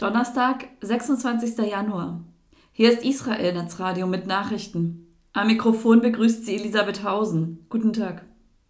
Donnerstag, 26. Januar. Hier ist Israel Netzradio mit Nachrichten. Am Mikrofon begrüßt sie Elisabeth Hausen. Guten Tag.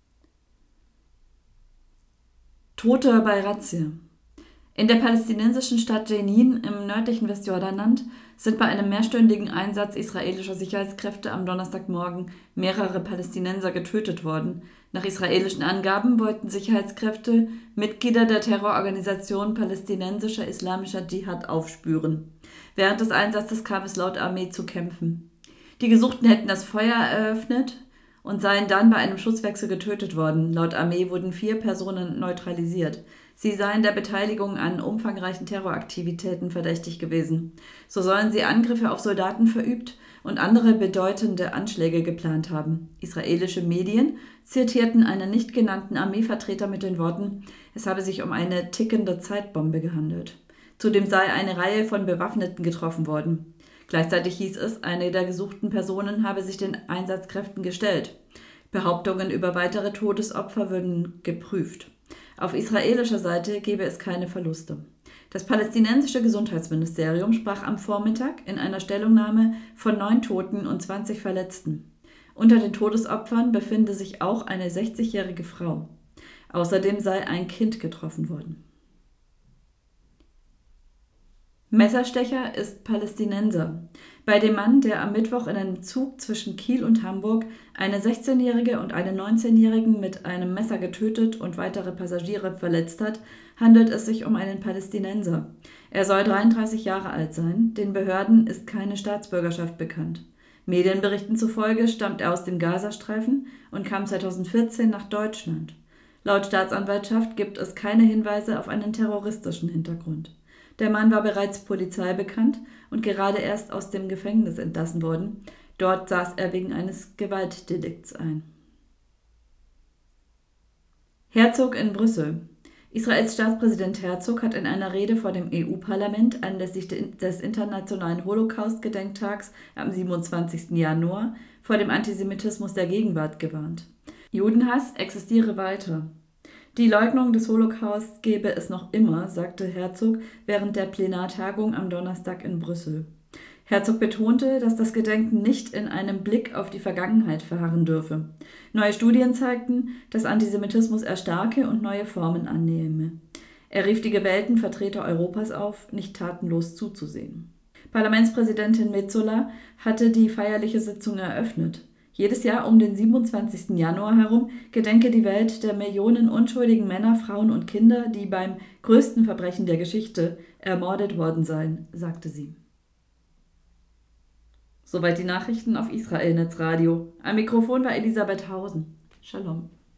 Tote bei Razzia. In der palästinensischen Stadt Jenin im nördlichen Westjordanland sind bei einem mehrstündigen Einsatz israelischer Sicherheitskräfte am Donnerstagmorgen mehrere Palästinenser getötet worden. Nach israelischen Angaben wollten Sicherheitskräfte Mitglieder der Terrororganisation Palästinensischer Islamischer Dschihad aufspüren. Während des Einsatzes kam es laut Armee zu Kämpfen. Die Gesuchten hätten das Feuer eröffnet und seien dann bei einem Schusswechsel getötet worden. Laut Armee wurden 4 Personen neutralisiert. Sie seien der Beteiligung an umfangreichen Terroraktivitäten verdächtig gewesen. So sollen sie Angriffe auf Soldaten verübt und andere bedeutende Anschläge geplant haben. Israelische Medien zitierten einen nicht genannten Armeevertreter mit den Worten, es habe sich um eine tickende Zeitbombe gehandelt. Zudem sei eine Reihe von Bewaffneten getroffen worden. Gleichzeitig hieß es, eine der gesuchten Personen habe sich den Einsatzkräften gestellt. Behauptungen über weitere Todesopfer würden geprüft. Auf israelischer Seite gebe es keine Verluste. Das palästinensische Gesundheitsministerium sprach am Vormittag in einer Stellungnahme von 9 Toten und 20 Verletzten. Unter den Todesopfern befinde sich auch eine 60-jährige Frau. Außerdem sei ein Kind getroffen worden. Messerstecher ist Palästinenser. Bei dem Mann, der am Mittwoch in einem Zug zwischen Kiel und Hamburg eine 16-Jährige und einen 19-Jährigen mit einem Messer getötet und weitere Passagiere verletzt hat, handelt es sich um einen Palästinenser. Er soll 33 Jahre alt sein. Den Behörden ist keine Staatsbürgerschaft bekannt. Medienberichten zufolge stammt er aus dem Gazastreifen und kam 2014 nach Deutschland. Laut Staatsanwaltschaft gibt es keine Hinweise auf einen terroristischen Hintergrund. Der Mann war bereits Polizei bekannt und gerade erst aus dem Gefängnis entlassen worden. Dort saß er wegen eines Gewaltdelikts ein. Herzog in Brüssel. Israels Staatspräsident Herzog hat in einer Rede vor dem EU-Parlament anlässlich des Internationalen Holocaust-Gedenktags am 27. Januar vor dem Antisemitismus der Gegenwart gewarnt. Judenhass existiere weiter. Die Leugnung des Holocaust gebe es noch immer, sagte Herzog während der Plenartagung am Donnerstag in Brüssel. Herzog betonte, dass das Gedenken nicht in einem Blick auf die Vergangenheit verharren dürfe. Neue Studien zeigten, dass Antisemitismus erstarke und neue Formen annehme. Er rief die gewählten Vertreter Europas auf, nicht tatenlos zuzusehen. Parlamentspräsidentin Metsola hatte die feierliche Sitzung eröffnet. Jedes Jahr um den 27. Januar herum gedenke die Welt der Millionen unschuldigen Männer, Frauen und Kinder, die beim größten Verbrechen der Geschichte ermordet worden seien, sagte sie. Soweit die Nachrichten auf Israel Netzradio. Am Mikrofon war Elisabeth Hausen. Shalom.